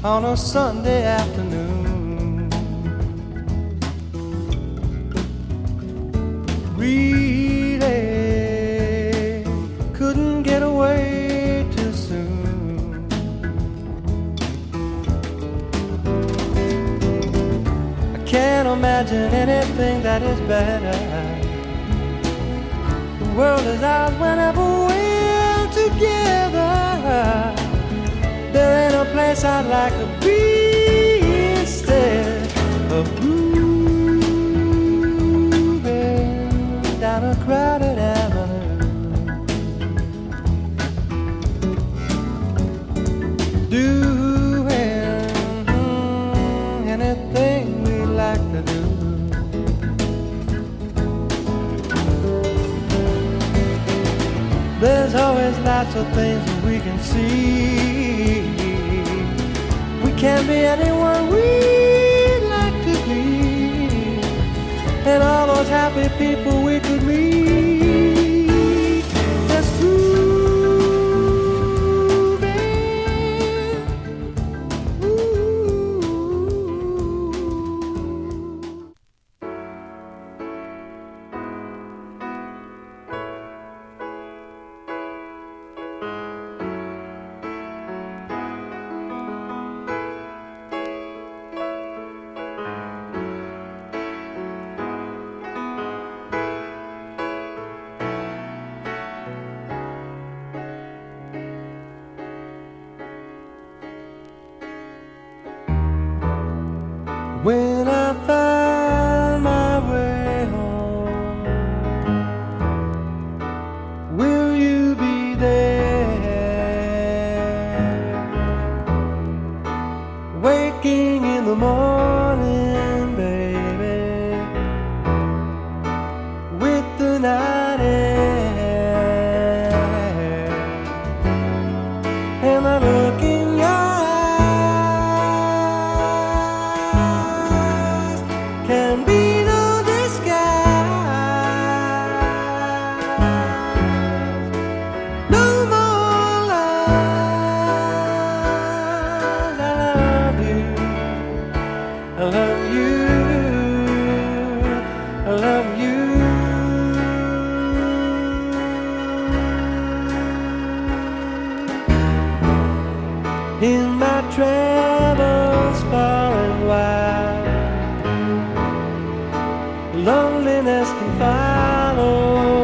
on a Sunday afternoon. Really couldn't get away too soon. I can't imagine anything that is better. The world is ours whenever we're together. There ain't a place I'd like to be instead of grooving down a crowded avenue. Doing anything we like to do. There's always lots of things that we can see. We can be anyone we'd like to be, and all those happy people we could meet. Just grooving. Ooh. When I find my way home, will you be there? Waking in the morning, baby, with the night air, and I look in your can be no disguise, no more lies. I love you, I love you, I love you. In my travels far and wide, loneliness can follow.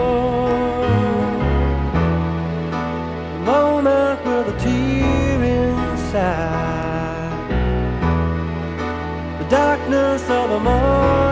Moment with a tear inside, the darkness of the morning.